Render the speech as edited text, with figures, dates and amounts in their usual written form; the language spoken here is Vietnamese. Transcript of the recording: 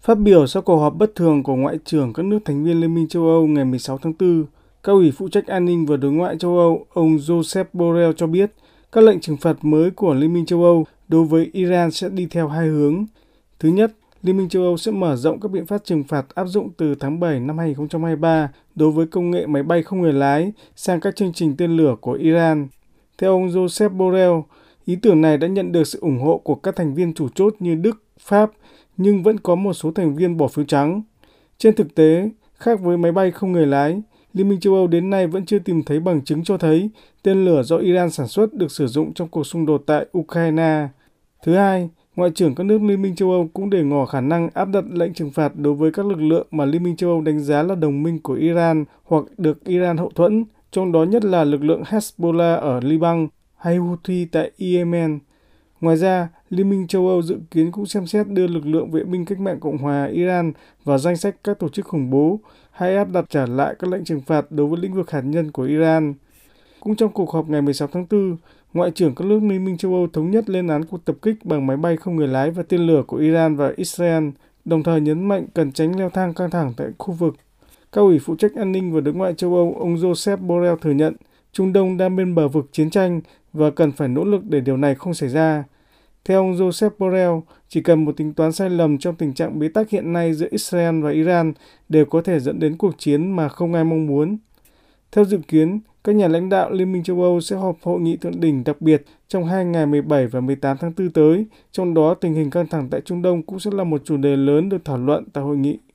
Phát biểu sau cuộc họp bất thường của Ngoại trưởng các nước thành viên Liên minh châu Âu ngày 16 tháng 4, Cao ủy phụ trách an ninh và đối ngoại châu Âu, ông Josep Borrell cho biết các lệnh trừng phạt mới của Liên minh châu Âu đối với Iran sẽ đi theo hai hướng. Thứ nhất, Liên minh châu Âu sẽ mở rộng các biện pháp trừng phạt áp dụng từ tháng 7 năm 2023 đối với công nghệ máy bay không người lái sang các chương trình tên lửa của Iran. Theo ông Josep Borrell, ý tưởng này đã nhận được sự ủng hộ của các thành viên chủ chốt như Đức, Pháp, nhưng vẫn có một số thành viên bỏ phiếu trắng. Trên thực tế, khác với máy bay không người lái, Liên minh châu Âu đến nay vẫn chưa tìm thấy bằng chứng cho thấy tên lửa do Iran sản xuất được sử dụng trong cuộc xung đột tại Ukraine. Thứ hai, Ngoại trưởng các nước Liên minh châu Âu cũng để ngỏ khả năng áp đặt lệnh trừng phạt đối với các lực lượng mà Liên minh châu Âu đánh giá là đồng minh của Iran hoặc được Iran hậu thuẫn, trong đó nhất là lực lượng Hezbollah ở Liban hay Houthi tại Yemen. Ngoài ra, Liên minh châu Âu dự kiến cũng xem xét đưa lực lượng vệ binh cách mạng Cộng hòa Iran vào danh sách các tổ chức khủng bố hay áp đặt trả lại các lệnh trừng phạt đối với lĩnh vực hạt nhân của Iran. Cũng trong cuộc họp ngày 16 tháng 4, Ngoại trưởng các nước Liên minh châu Âu thống nhất lên án cuộc tập kích bằng máy bay không người lái và tên lửa của Iran và Israel, đồng thời nhấn mạnh cần tránh leo thang căng thẳng tại khu vực. Cao ủy phụ trách an ninh và đối ngoại châu Âu, ông Josep Borrell thừa nhận Trung Đông đang bên bờ vực chiến tranh và cần phải nỗ lực để điều này không xảy ra. Theo ông Josep Borrell, chỉ cần một tính toán sai lầm trong tình trạng bế tắc hiện nay giữa Israel và Iran đều có thể dẫn đến cuộc chiến mà không ai mong muốn. Theo dự kiến, các nhà lãnh đạo Liên minh châu Âu sẽ họp hội nghị thượng đỉnh đặc biệt trong hai ngày 17 và 18 tháng 4 tới, trong đó tình hình căng thẳng tại Trung Đông cũng sẽ là một chủ đề lớn được thảo luận tại hội nghị.